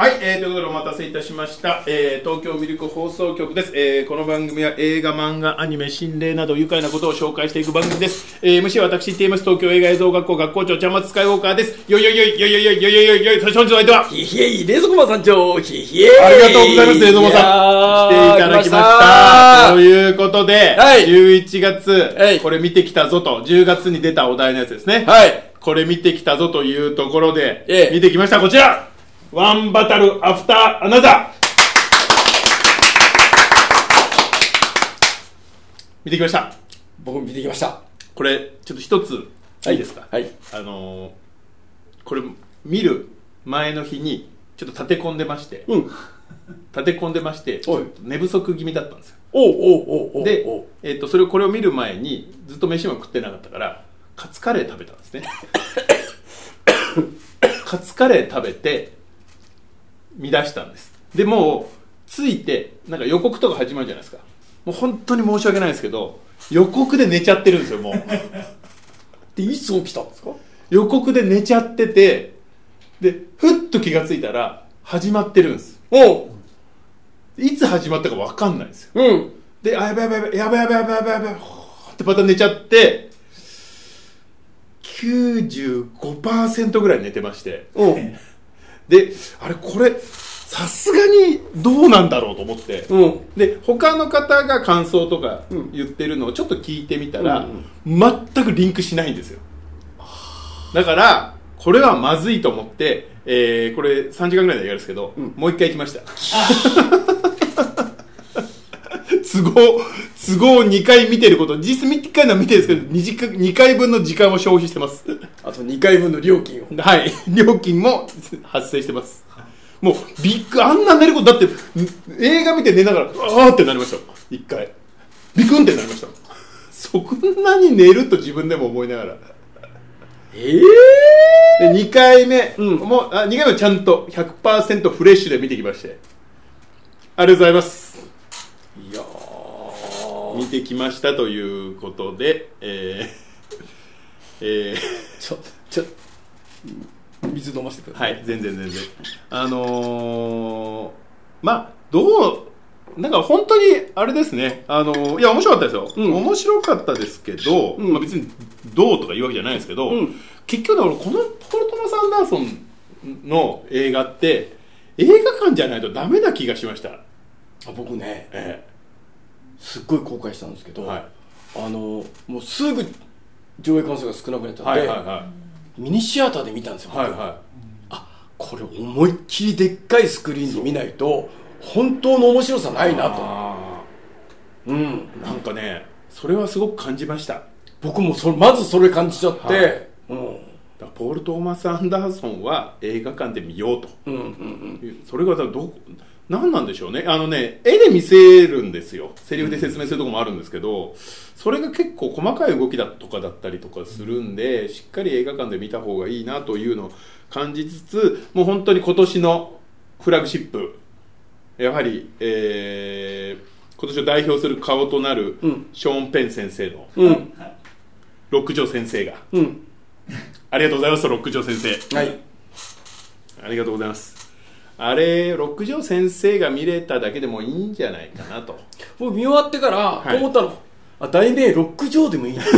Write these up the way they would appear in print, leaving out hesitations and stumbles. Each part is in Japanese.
はい、ということでお待たせいたしました、東京ミルク放送局です。この番組は映画、漫画、アニメ、心霊など愉快なことを紹介していく番組です。MC は私 TMS 東京映画映像学校学校長茶松スカイウォーカーです。よいよいよいよいよいよいよいよいよい、そして本日の相手はひひえい、冷蔵庫マン山頂、ひひえい、 ありがとうございます。冷蔵庫さん来ていただきましたということで、はい、11月、はい、これ見てきたぞと、10月に出たお題のやつですね。はい、これ見てきたぞというところで、見てきました。こちらワンバタルアフターアナザー見てきました。 僕も見てきました。 これちょっと一ついいですか。はい、これ見る前の日にちょっと立て込んでまして、ちょっと寝不足気味だったんですよ。で、これを見る前にずっと飯も食ってなかったからカツカレー食べたんですね。カツカレー食べて見出したんです。でもうついてなんか予告とか始まるじゃないですか。もう本当に申し訳ないですけど予告で寝ちゃってるんですよ。もうでいつ起きたんですか。 予告で寝ちゃってて、でふっと気がついたら始まってるんです。いつ始まったか分かんないんですよ。で、やばいってまた寝ちゃって95% ぐらい寝てまして、で、あれこれさすがにどうなんだろうと思って、で他の方が感想とか言ってるのをちょっと聞いてみたら、全くリンクしないんですよ。だからこれはまずいと思って、これ3時間ぐらいでやるんですけど、もう一回行きました。都合2回見てること、実質1回のは見てるんですけど 2回分の時間を消費してます。 あと2回分の料金を、 はい、料金も発生してます。もうあんな寝ることだって映画見て寝ながらあーってなりました。1回ビクンってなりました。そんなに寝ると自分でも思いながら、で2回目、もう2回目はちゃんと 100% フレッシュで見てきまして、ありがとうございます。 いや見てきましたということで、 ちょ水飲ませてください。 はい、全然まあどうなんか本当にあれですね、いや面白かったですよ。面白かったですけど、まあ、別にどうとか言うわけじゃないですけど、結局このポール・トマス・アンダーソンの映画って映画館じゃないとダメな気がしました。 僕ね、すっごい後悔したんですけど、もうすぐ上映関数が少なくなっちゃって、ミニシアターで見たんですよ。これ思いっきりでっかいスクリーンで見ないと本当の面白さないなと。なんかね、それはすごく感じました。 僕もまずそれ感じちゃって、 ポール・トーマス・アンダーソンは映画館で見ようと、それが何なんでしょうね。絵で見せるんですよ。セリフで説明するところもあるんですけど、それが結構細かい動きだとかだったりとかするんで、しっかり映画館で見た方がいいなというのを感じつつ、もう本当に今年のフラグシップ、やはり、今年を代表する顔となるショーン・ペン先生の、ロックジョー先生が、ありがとうございます。ロックジョー先生、ありがとうございます。あれロックジョー先生が見れただけでもいいんじゃないかなと。 僕見終わってから思ったの、題名ロックジョーでもいいな。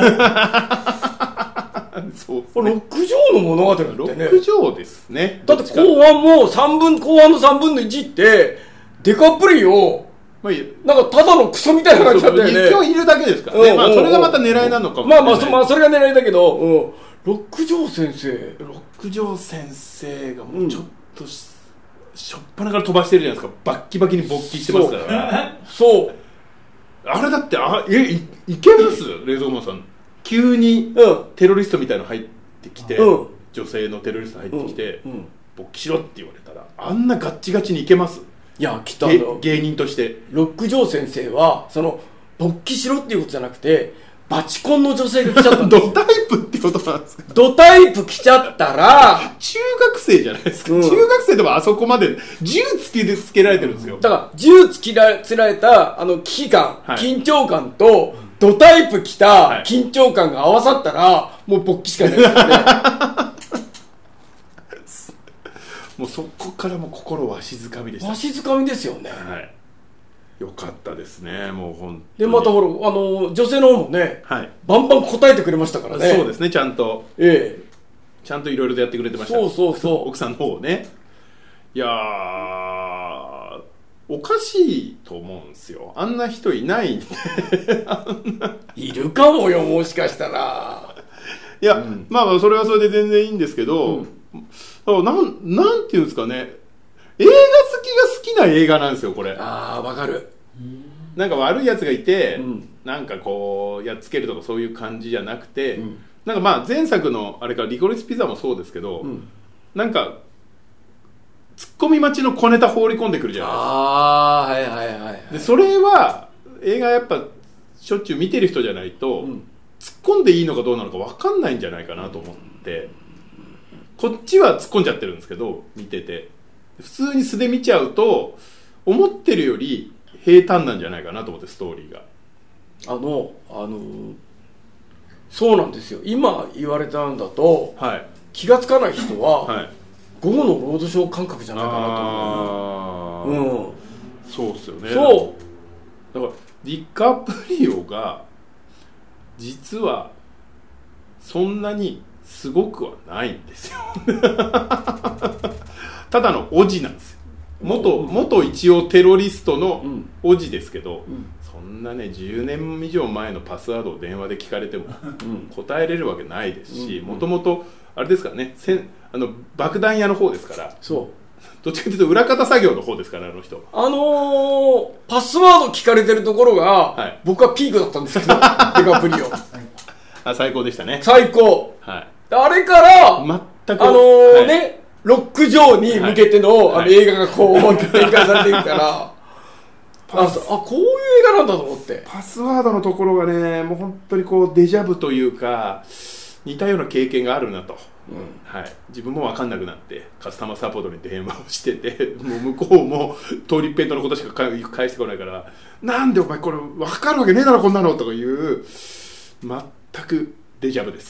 そうですね、ロックジョーの物語ってね、 ロックジョーですね。 だって後半も後半の3分の1ってデカプリをなんかただのクソみたいな感じだったよね。 一応いるだけですからね。それがまた狙いなのかもしれない。 まあそれが狙いだけど、ロックジョー先生がもうちょっとしょっぱなから飛ばしてるじゃないですか。バッキバキに勃起してますから。そうあれだっていけます冷蔵庫さん。急にテロリストみたいなの入ってきて、女性のテロリスト入ってきて、勃起しろって言われたらあんなガッチガチにいけます？ いや、きっと芸人としてロックジョー先生は勃起しろっていうことじゃなくて、バチコンの女性が来ちゃったんですよ。 ドタイプってことなんですか？ ドタイプ来ちゃったら中学生じゃないですか、中学生でもあそこまで銃つけられてるんですよ。 だから銃つけられた危機感、緊張感とドタイプ来た緊張感が合わさったら、もう勃起しかないですよね。 もうそこからもう心わしづかみでした。 わしづかみですよね。 はい、よかったですね。もう本当に。 でまたほら女性の方もね、 はい、 バンバン答えてくれましたからね。 そうですね、ちゃんと、ちゃんといろいろとやってくれてました。そう奥さんの方ね。いやー、おかしいと思うんですよ。あんな人いないんでいるかもよ、もしかしたら。 いや、まあそれはそれで全然いいんですけど、なんていうんですかね、映画好きが好きな映画なんですよ、これ。 ああ、わかる。 なんか悪いやつがいて、なんかこうやっつけるとかそういう感じじゃなくて、なんかまあ前作のあれからリコリスピザもそうですけど、なんかツッコミ待ちの小ネタ放り込んでくるじゃないですか。 ああ、はいはいはい、はい。 でそれは映画やっぱしょっちゅう見てる人じゃないと、突っ込んでいいのかどうなのか分かんないんじゃないかなと思って、こっちは突っ込んじゃってるんですけど、見てて普通に素で見ちゃうと思ってるより平坦なんじゃないかなと思って、ストーリーが。 そうなんですよ。今言われたんだと、はい、気がつかない人は、はい、午後のロードショー感覚じゃないかなと思う。 そうっすよね。 そうだからディカプリオが実はそんなにすごくはないんですよただのオジなんですよ。元一応テロリストのオジですけど、そんなね10年以上前のパスワードを電話で聞かれても答えれるわけないですし、もともとあれですからね、爆弾屋の方ですから、どっちかというと裏方作業の方ですから、あの人。 パスワード聞かれてるところが、はい、僕はピークだったんですけどデカプリオ最高でしたね。 最高、はい、あれから全くね、ロック上に向けての、映画がこう展開されていくからこういう映画なんだと思って。 パスワードのところがね、もう本当にこうデジャブというか似たような経験があるなと、はい、自分も分かんなくなってカスタマーサポートに電話をしてて、もう向こうもトリッペントのことしか返してこないから、なんでお前これ分かるわけねえだろこんなのとかいう全くデジャブです、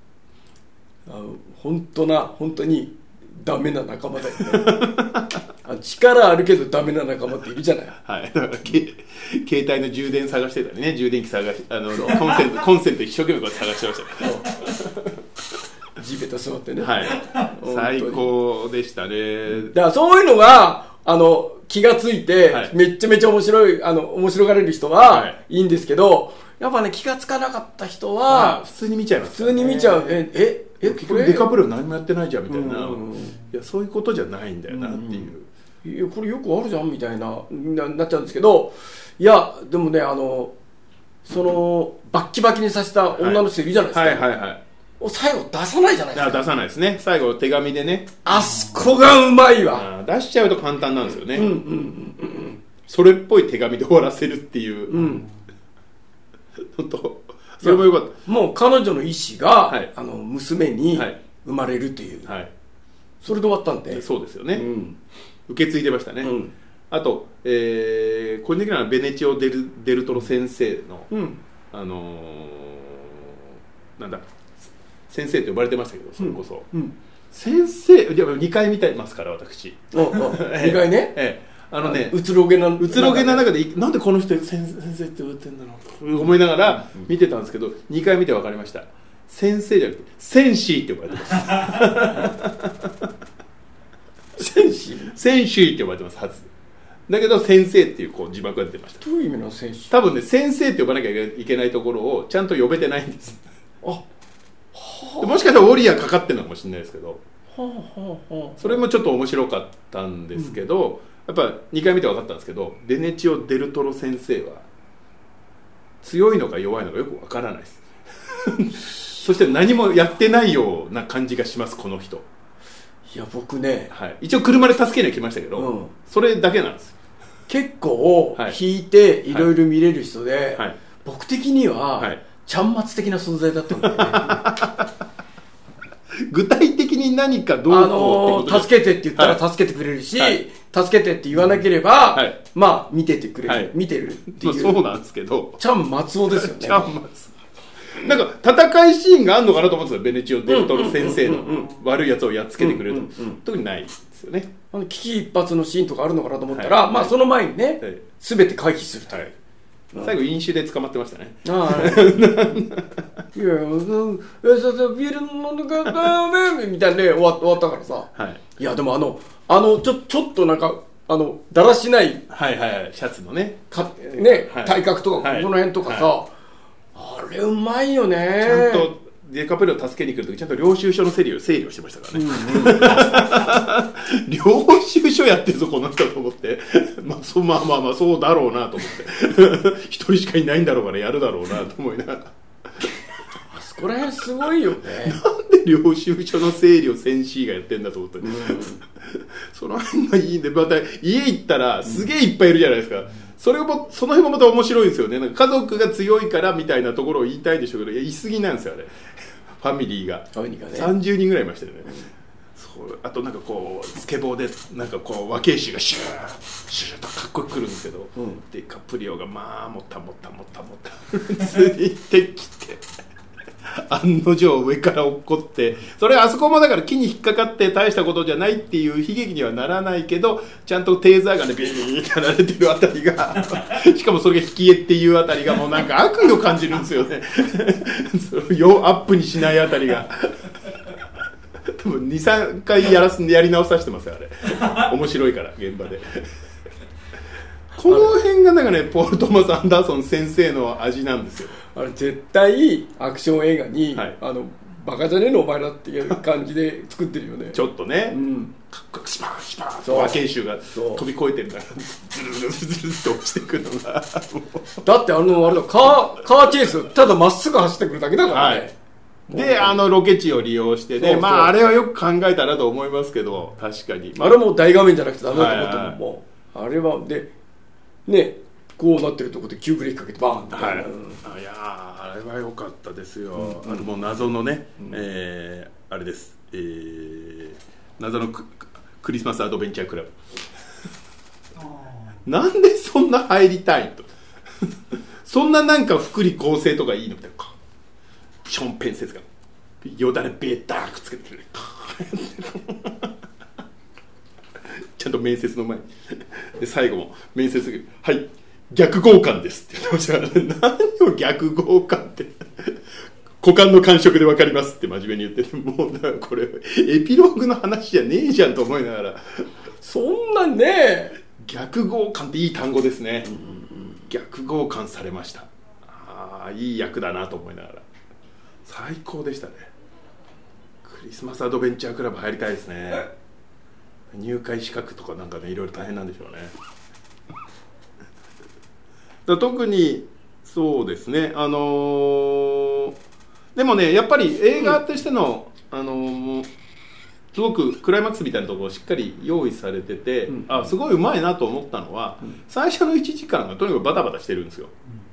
本当にダメな仲間だよね力あるけどダメな仲間っているじゃない。 はい、だから携帯の充電探してたりね、充電器探しコンセント一生懸命こう探してましたけど地べた座ってね、はい、 最高でしたね。 だからそういうのが気がついて、はい、めっちゃめちゃ面白がれる人はいいんですけど、やっぱね気がつかなかった人は普通に見ちゃいます、 普通に見ちゃう。 結局デカプリオ何もやってないじゃんみたいな、いやそういうことじゃないんだよなっていう、 いやこれよくあるじゃんみたいなっちゃうんですけど、いやでもねそのバッキバキにさせた女の人いるじゃないですか、はいはいはいはい、最後出さないじゃないですか。 いや出さないですね。最後手紙でね、 あそこがうまいわ。 出しちゃうと簡単なんですよね、それっぽい手紙で終わらせるっていう、本当それもよかった。 もう彼女の意思が、はい、娘に生まれるという、はい、それで終わったんで。 そうですよね、受け継いでましたね、あと、個人的にはベネチオ・デルトロ先生の、なんだ先生と呼ばれてましたけど、それこそ、先生いや2回見てますから私 2回ね、うつろげな中でなんでこの人先生って言ってんだろうと思いながら見てたんですけど、2回見て分かりました。先生じゃなくてセンシーって呼ばれてますセンシーって呼ばれてますはずだけど先生っていう字幕が出てました。 どういう意味のセンシー？ 多分ね、先生って呼ばなきゃいけないところをちゃんと呼べてないんです。もしかしたらウォリアーかかってるのかもしれないですけど、それもちょっと面白かったんですけど、やっぱ2回見て分かったんですけど、ベネチオ・デルトロ先生は強いのか弱いのかよく分からないですそして何もやってないような感じがします、この人。 いや僕ね、 はい、一応車で助けには来ましたけど、それだけなんです。 結構引いていろいろ見れる人で、僕的には、ちゃんまつ的な存在だったんだよね具体的に何かどうこう助けてって言ったら助けてくれるし、助けてって言わなければ、まあ見ててくれる、見てるっていう、 そうなんですけど、 ちゃん松尾ですよね。 ちゃん松なんか戦いシーンがあるのかなと思ってたベネチオ・デルトロ先生の悪いやつをやっつけてくれると、特にないですよね。 危機一髪のシーンとかあるのかなと思ったら、まあその前にね、全て回避すると、 最後飲酒で捕まってましたね。いやビール飲んでくださいねみたいなね終わったからさ、いやでもちょっとなんかだらしないシャツのね体格とかこの辺とかさ、あれうまいよね。 ちゃんとデカプリオを助けに来るときちゃんと領収書の整理をしてましたからね。領収書やってるぞこの人と思って、まあそうだろうなと思って一人しかいないんだろうからやるだろうなと思いながら、 あそこら辺すごいよね。 なんで領収書の整理をセンシーがやってんだと思って、その辺がいいんで、また家行ったらすげえいっぱいいるじゃないですか。その辺もまた面白いんですよね。なんか家族が強いからみたいなところを言いたいんでしょうけど、いすぎなんですよあれ。ファミリーが30人ぐらいいましたよね。あとなんかこうスケボーでなんかこう和慶衆がシューとかっこよく来るんですけど、デカプリオがまあもったついてきて案の定上から落っこって、それあそこもだから木に引っかかって大したことじゃないっていう悲劇にはならないけど、ちゃんとテーザーガンでビーンってやられてるあたりがしかもそれが引き絵っていうあたりがもうなんか悪意を感じるんですよね。それをアップにしないあたりが多分 2,3 回やり直させてますよあれ。面白いから現場でこの辺がなんかねポール・トーマス・アンダーソン先生の味なんですよ。 あれ絶対アクション映画に、バカじゃねえのお前らっていう感じで作ってるよね。 ちょっとね、かっこよくシパーと和慶衆が飛び越えてるからズルズルズルって落ちてくるのがだってあれだカーチェイスただまっすぐ走ってくるだけだからね、 でロケ地を利用してね、まああれはよく考えたなと思いますけど、確かに、 あれも大画面じゃなくてダメだと思ったもん、もうあれはでねこうなってるところで急ブレーキかけてバーンって、 いやあれは良かったですよ。もう謎のね、あれです、謎のクリスマスアドベンチャークラブなんでそんな入りたいとそんななんか福利厚生とかいいのみたいな、ションペン説がよだれベーターくっつけてるちゃんと面接の前にで最後も面接ではい逆交換ですって言ってましたから、何を逆交換って股間の感触で分かりますって真面目に言ってて、もうだからこれエピローグの話じゃねえじゃんと思いながら、 そんなね逆交換っていい単語ですね、逆交換されました。いい役だなと思いながら最高でしたね。クリスマスアドベンチャークラブ入りたいですね。入会資格とかなんかねいろいろ大変なんでしょうね。特にそうですね、でもねやっぱり映画としての、すごくクライマックスみたいなところをしっかり用意されてて、すごいうまいなと思ったのは、最初の1時間がとにかくバタバタしてるんですよ。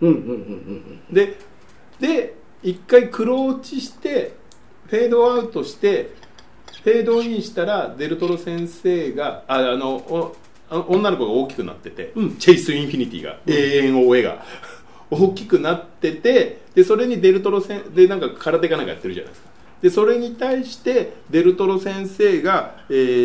で一回クローチしてフェードアウトしてフェードインしたらデルトロ先生が女の子が大きくなってて、チェイスインフィニティが、永遠を絵が大きくなってて、でそれにデルトロでなんか空手かなんかやってるじゃないですか。でそれに対してデルトロ先生が、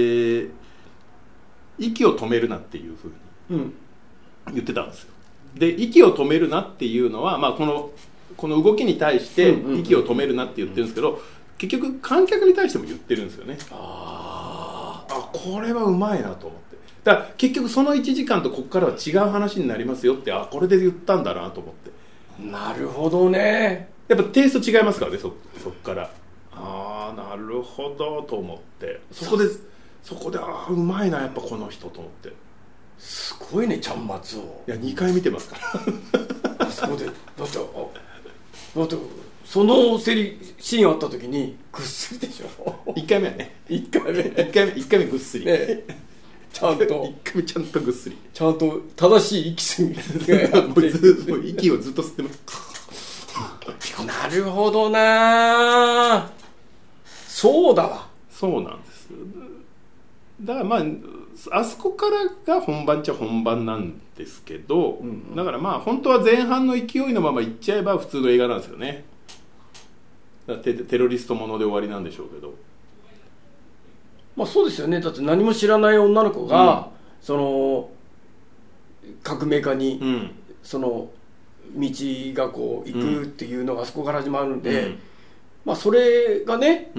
息を止めるなっていうふうに言ってたんですよ。で息を止めるなっていうのは、この動きに対して息を止めるなって言ってるんですけど、結局観客に対しても言ってるんですよね。これはうまいなと思って、だから結局その1時間とここからは違う話になりますよって、これで言ったんだなと思って。 なるほどね。 やっぱテイスト違いますからね、そっからなるほどと思って、そこでうまいなやっぱこの人と思って。 すごいね、ちゃんまつを。 いや2回見てますからあそこでだってそのシーンあった時にぐっすりでしょ。 1回目はね1回目ぐっすり、ね、 ちゃんと1 回目ちゃんとぐっすり、 ちゃんと正しい息吸い息をずっと吸ってますなるほどな、そうだわ。 そうなんです。だからあそこからが本番っちゃ本番なんですけど、だから本当は前半の勢いのままいっちゃえば普通の映画なんですよね。 テロリストもので終わりなんでしょうけど、 まあそうですよね。だって何も知らない女の子が、その革命家に、その道がこう行くっていうのがそこから始まるんで、まあそれがね、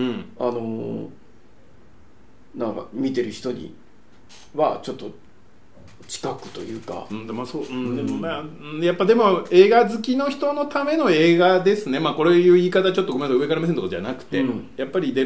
なんか見てる人にはちょっと近くというか、 でもそう、でもまあやっぱでも映画好きの人のための映画ですね。まあこれいう言い方ちょっとごめんなさい、上から目線とかじゃなくて、やっぱりポ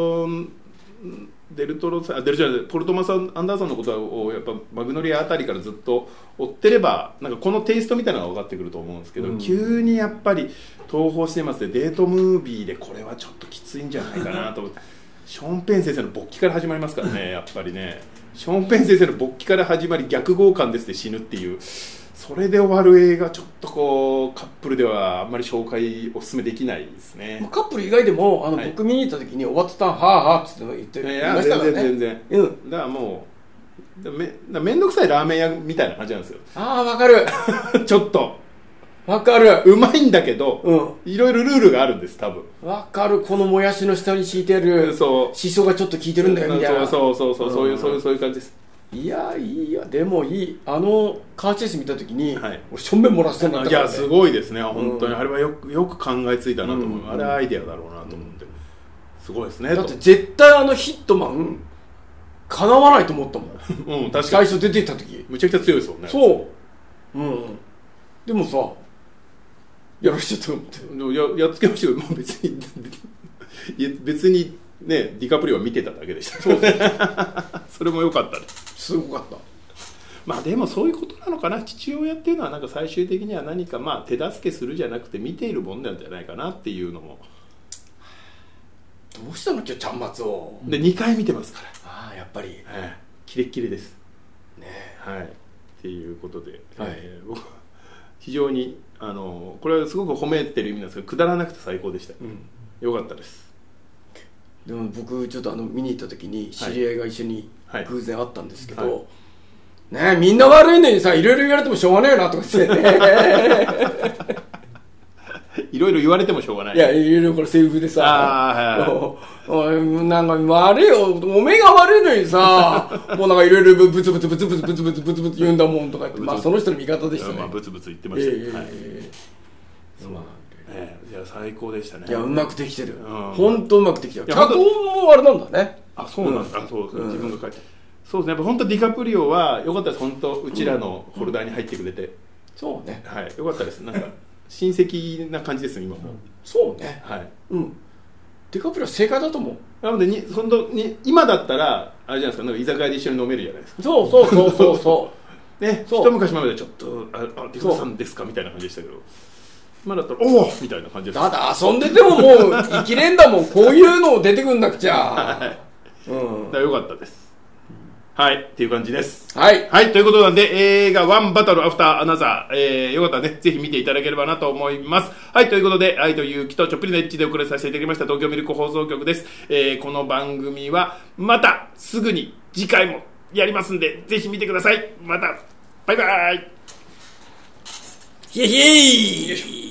ル・トマス・アンダーソンのことをやっぱマグノリアあたりからずっと追ってればなんかこのテイストみたいなのが分かってくると思うんですけど、急にやっぱり東宝シネマスでデートムービーでこれはちょっときついんじゃないかなと思ってショーン・ペン先生の勃起から始まりますからね。やっぱりねショーン・ペン先生の勃起から始まり逆強姦ですで死ぬっていう、それで終わる映画ちょっとこうカップルではあんまり紹介おすすめできないですね。 カップル以外でも僕見に行った時に終わったはあはあって言ってましたからね。 全然、だからもうめんどくさいラーメン屋みたいな感じなんですよ。 わかるちょっとわかる。 うまいんだけど、いろいろルールがあるんです多分。 わかる。このもやしの下に敷いてるしそがちょっと効いてるんだよみたいな。 そういう感じです。 いやでもいい。カーチェイス見た時に、俺正面漏らしてんだったから、ね、 いやすごいですね本当に、あれはよく考えついたなと思う、あれはアイデアだろうなと思って、すごいですね。 だって絶対ヒットマンかなわないと思ったもん確かに最初出てった時むちゃくちゃ強いですもんね。 そうでもさやらしちゃったと思ってやっつけましたよ。もう別にねディカプリオは見てただけでした。それも良かったです。 すごかった。 まあでもそういうことなのかな。父親っていうのはなんか最終的には何かまあ手助けするじゃなくて見ているもんなんじゃないかなっていうのも。 どうしたの今日ちゃんまつをで2回見てますから。 やっぱり、 キレッキレですね。 っていうことで、僕は非常にこれはすごく褒めてる意味なんですけど、くだらなくて最高でした。良かったです。 でも僕ちょっと見に行った時に知り合いが一緒に偶然会ったんですけど、ね、みんな悪いのにさいろいろ言われてもしょうがねえなとか言ってねいろいろ言われてもしょうがない。 いやいろいろこれセリフでさなんか悪いよおめえが悪いのにさもうなんかいろいろブツブツ言うんだもんとか言って、まあその人の味方でしたね。 ブツブツ言ってましたね。いや最高でしたね。 いやうまくできてる。本当うまくできてる。脚本もあれなんだね。 そうなんだ。そう自分が書いて。そうですね。やっぱ本当ディカプリオは良かったです。本当うちらのフォルダーに入ってくれて。 そうね。 良かったです。なんか親戚な感じです今も。 そうね。ディカプリオ正解だと思う。 なので本当に今だったらあれじゃないですか。なんか居酒屋で一緒に飲めるじゃないですか。 そうね。一昔前までちょっとディカさんですかみたいな感じでしたけど。今だったらおおみたいな感じです。 ただ遊んでてももう生きれんだもん。こういうの出てくんなくちゃ。 よかったです。っていう感じです。 ということなんで映画ワンバトルアフターアナザー、よかったらねぜひ見ていただければなと思います。ということで愛と勇気とちょっぴりのエッジでお送りさせていただきました東京ミルク放送局です。この番組はまたすぐに次回もやりますんでぜひ見てください。またバイバイ。 ヒエヒエ